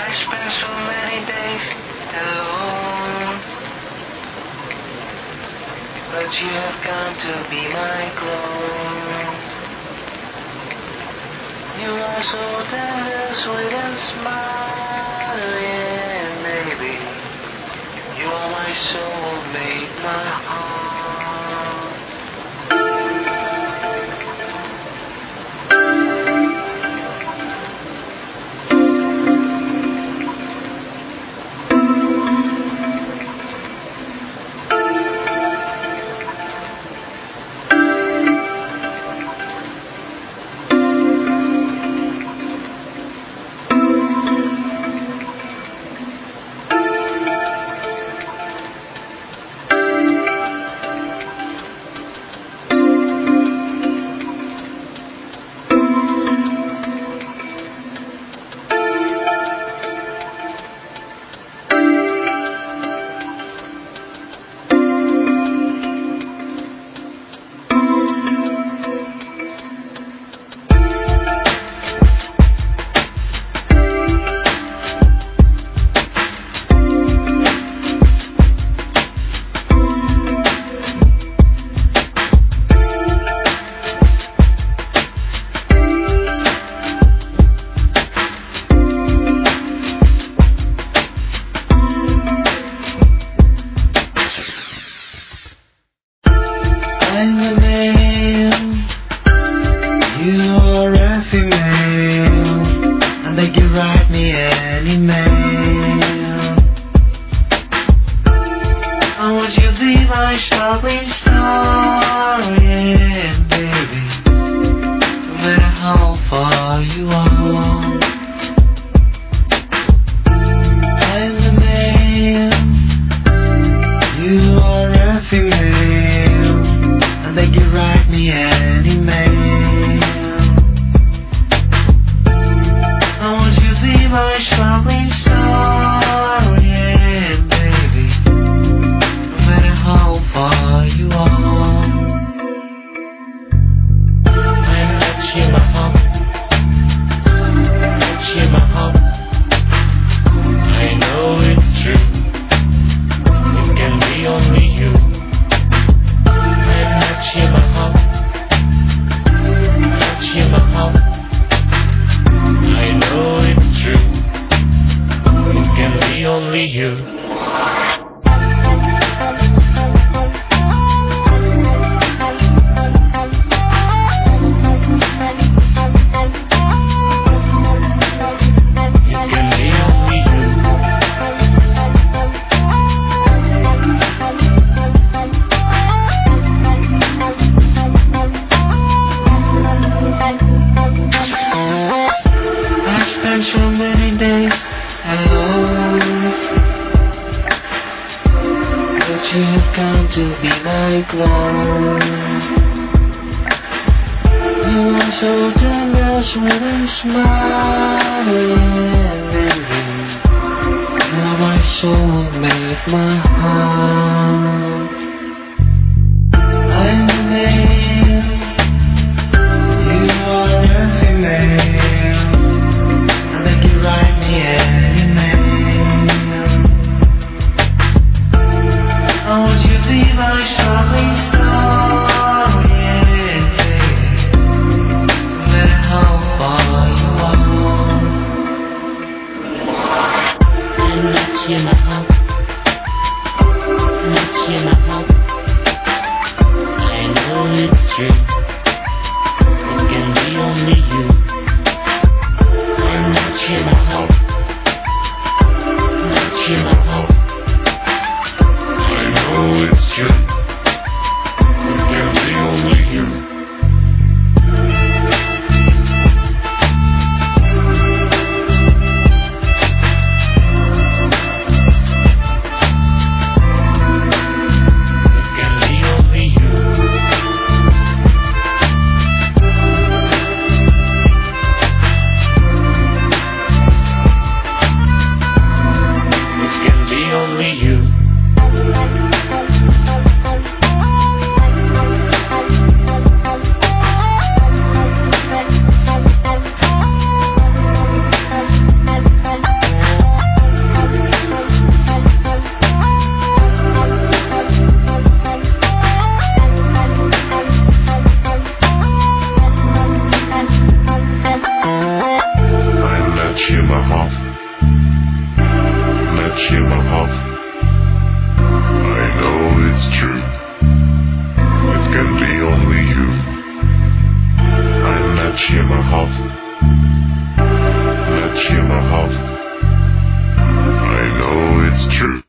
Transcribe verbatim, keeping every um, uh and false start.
spent so many days alone, but you have come to be my clone. You are so tender, sweet and smiling, baby. You are my soulmate, my heart. I'm the man, you are a female. I beg you write me an email. I want you to be my sparkling star, yeah, baby. No matter how far you are. I'm the man, you are a female. I beg you write me an email. I want you to be my sparkling star, yeah, baby. No matter how far you are. I'm touching my heart, touching my heart. I know it's true. It can be only you. Touching my heart, touching my heart. I know it's true. It can be only you. So many days alone, but you have come to be my clone. You are so tender, sweet and smiling, baby. You are my soulmate, my heart. I'm the man, you are a female. Write me an email. I want you to be my sparkling star, yeah, baby. No matter how far you are. I'm not in my heart, not in my heart. I know it's true. It can be only you. In my heart, not in my heart. I know it's true. It can be only you. je me haf, let je me haf. I know it's true.